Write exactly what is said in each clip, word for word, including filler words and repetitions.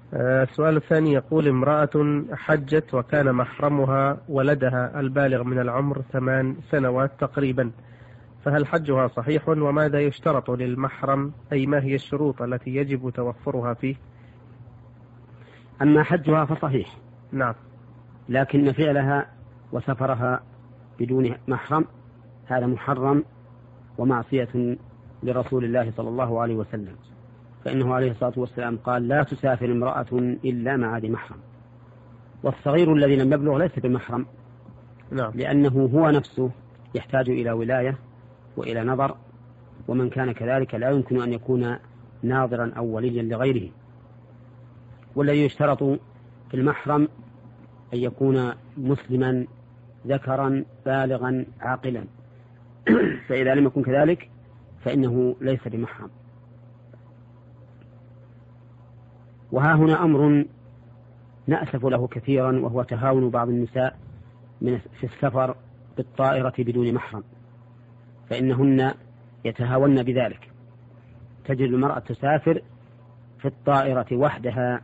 السؤال الثاني يقول: امرأة حجت وكان محرمها ولدها البالغ من العمر ثمان سنوات تقريبا، فهل حجها صحيح؟ وماذا يشترط للمحرم، أي ما هي الشروط التي يجب توفرها فيه؟ أما حجها فصحيح، نعم، لكن فعلها وسفرها بدون محرم هذا محرم ومعصية لرسول الله صلى الله عليه وسلم، فإنه عليه الصلاة والسلام قال: لا تسافر امرأة إلا مع ذي محرم. والصغير الذي لم يبلغ ليس بمحرم، نعم، لأنه هو نفسه يحتاج إلى ولاية وإلى نظر، ومن كان كذلك لا يمكن أن يكون ناظرا أو وليا لغيره. والذي يشترط في المحرم أن يكون مسلما ذكرا بالغا عاقلا فإذا لم يكن كذلك فإنه ليس بمحرم. وها هنا أمر نأسف له كثيرا، وهو تهاون بعض النساء من في السفر بالطائرة بدون محرم، فإنهن يتهاون بذلك. تجد المرأة تسافر في الطائرة وحدها،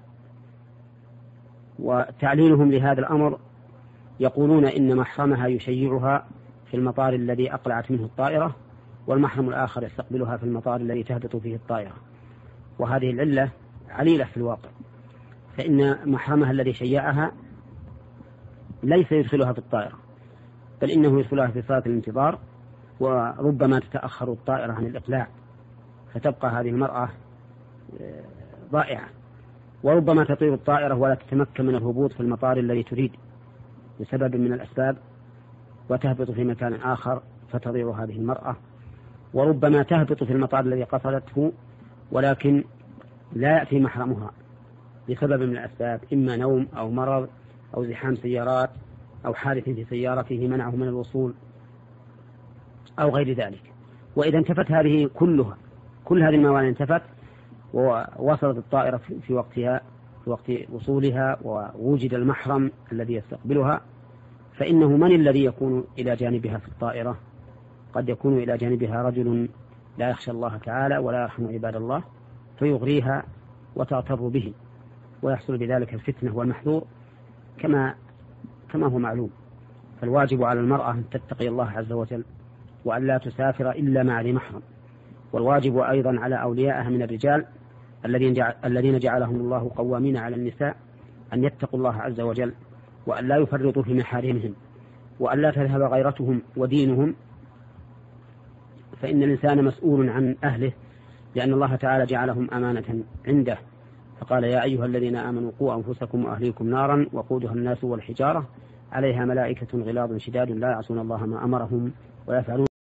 وتعليلهم لهذا الأمر يقولون إن محرمها يشيعها في المطار الذي أقلعت منه الطائرة، والمحرم الآخر يستقبلها في المطار الذي تهبط فيه الطائرة. وهذه العلة عليلة في الواقع، فإن محرمها الذي شيعها ليس يدخلها في الطائرة، بل إنه يدخلها في صالة الانتظار، وربما تتأخر الطائرة عن الإقلاع فتبقى هذه المرأة ضائعة، وربما تطير الطائرة ولا تتمكن من الهبوط في المطار الذي تريد بسبب من الأسباب، وتهبط في مكان آخر فتضيع هذه المرأة. وربما تهبط في المطار الذي قصدته ولكن لا يأتي محرمها بسبب من الأسباب، إما نوم أو مرض أو زحام سيارات أو حادث في سيارته منعه من الوصول أو غير ذلك. وإذا انتفت هذه كلها كل هذه الموانع انتفت ووصلت الطائرة في وقتها في وقت وصولها، ووجد المحرم الذي يستقبلها، فإنه من الذي يكون إلى جانبها في الطائرة؟ قد يكون إلى جانبها رجل لا يخشى الله تعالى ولا يرحم عباد الله، فيغريها وتغتر به، ويحصل بذلك الفتنة والمحذور كما كما هو معلوم. فالواجب على المرأة أن تتقي الله عز وجل وأن لا تسافر إلا مع ذي محرم. والواجب أيضا على أوليائها من الرجال الذين جعلهم الله قوامين على النساء أن يتقوا الله عز وجل، وأن لا يفرطوا في محارمهم، وأن لا تذهب غيرتهم ودينهم، فإن الإنسان مسؤول عن أهله، لأن الله تعالى جعلهم أمانة عنده، فقال: يا أيها الذين آمنوا قوا أنفسكم وأهليكم نارا وقودها الناس والحجارة عليها ملائكة غلاظ شداد لا يعصون الله ما أمرهم ويفعلون